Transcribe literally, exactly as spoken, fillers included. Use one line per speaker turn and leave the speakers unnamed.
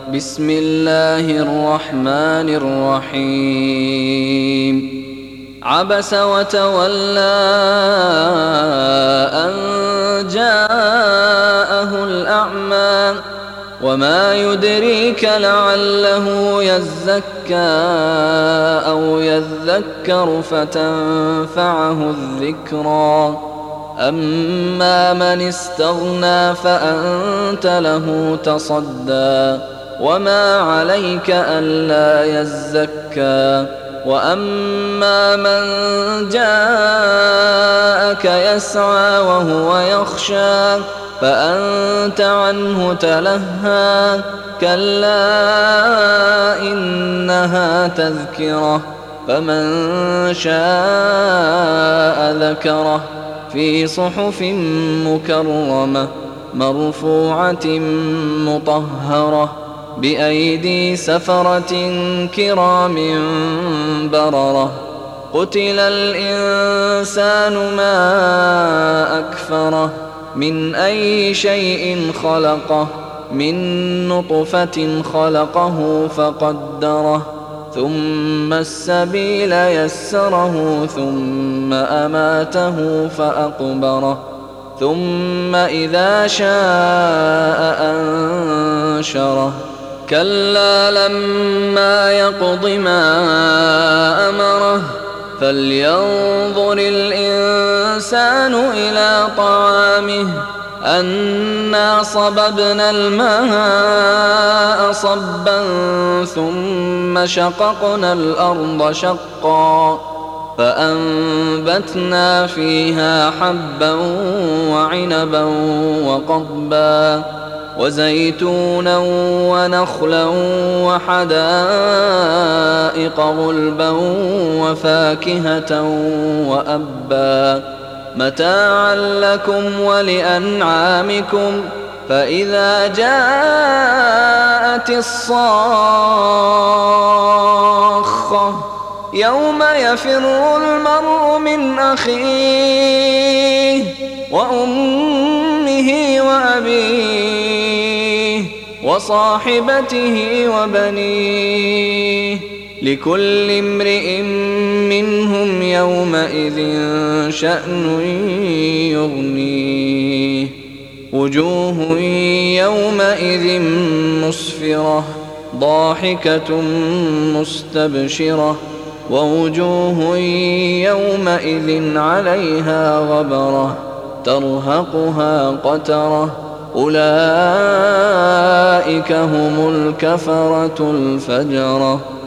بسم الله الرحمن الرحيم عبس وتولى أن جاءه الأعمى وما يدريك لعله يزكى أو يذكر فتنفعه الذكرى أما من استغنى فأنت له تصدى وما عليك ألا يزكى وأما من جاءك يسعى وهو يخشى فأنت عنه تلهى كلا إنها تذكرة فمن شاء ذكره في صحف مكرمة مرفوعة مطهرة بأيدي سفرة كرام بررة قتل الإنسان ما أكفره من أي شيء خلقه من نطفة خلقه فقدره ثم السبيل يسره ثم أماته فأقبره ثم إذا شاء أنشره كلا لما يقض ما أمره فلينظر الإنسان إلى طعامه أنا صببنا الماء صبا ثم شققنا الأرض شقا فأنبتنا فيها حبا وعنبا وقضبا وزيتونا ونخلا وحدائق غلبا وفاكهة وأبا متاعا لكم ولأنعامكم فإذا جاءت الصاخة يوم يفر المرء من أخيه وأمه وأبيه وصاحبته وبنيه لكل امرئ منهم يومئذ شأن يغنيه وجوه يومئذ مسفرة ضاحكة مستبشرة ووجوه يومئذ عليها غبرة ترهقها قترة أولئك هم الكفرة الفجرة.